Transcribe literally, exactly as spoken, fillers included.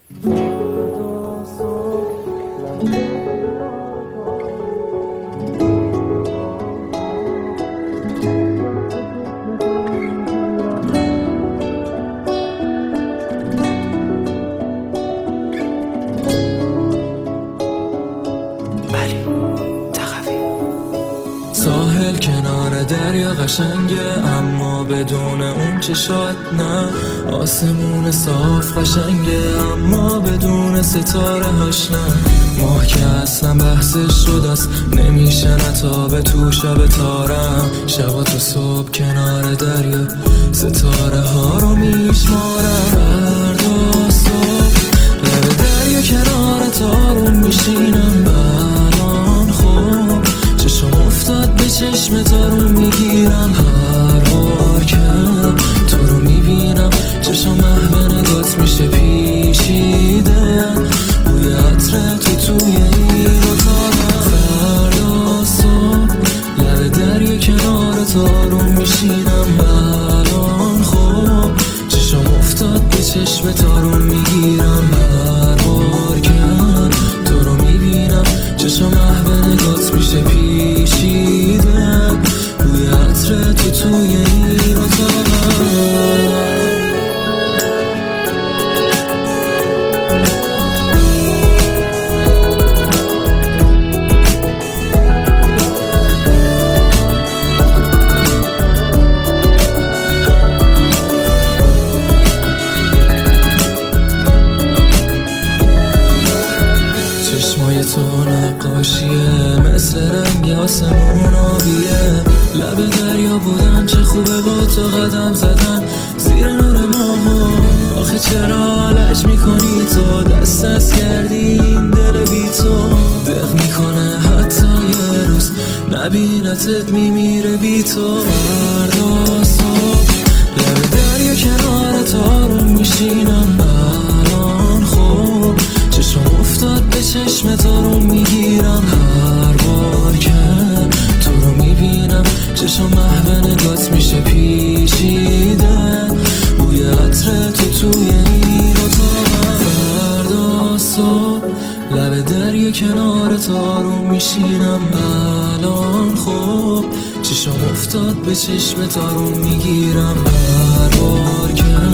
ساحل کنار دریا قشنگه، اما بدون اون چشات نه. آسمون صاف قشنگه، اما بدون ستاره هاش نه. ماه که اصلا بحثش شدست، نمیشه نتابه تو شب تارم. شبا تو صبح کنار دریا، ستاره ها رو میشمارم. فردا صبح لب دریا کنار تارون میشینم. بران خوب چشم افتاد به چشم تارون میگیرم. هر بار که تو رو میبینم چشم محو نگات میشه پیچیده. بوی عطر تو توی این اتاقم. فردا صبح لب دریا کنار تارون میشینم. بران خوب چشم افتاد به چشم تارون میگیرم. هر بار که تو رو میبینم چشم محو نگات میشه پیچیده. بوی عطر تو توی این اتاقم. چشمای تو نقاشیه، مثل رنگ آسمون آبیه. لب دریا بودن چه خوبه با تو قدم زدن زیر نور ماهو. آخه چرا لج میکنی تو، دست از کردی این دل بی تو. دق میکنه حتی یه روز نبینتت میمیره بی تو. فردا صبح لب دریا کنار تارون میشینم. الان خوب چشم افتاد به چشم تارون میگیرم. هر بار که تو رو میبینم چشم محو نگات میشه پیچیده. بوی عطر تو توی این اتاقم. فردا صبح لب دریا کنار تارون میشینم. الان خوب چشم افتاد به چشم تارون میگیرم. هر بار که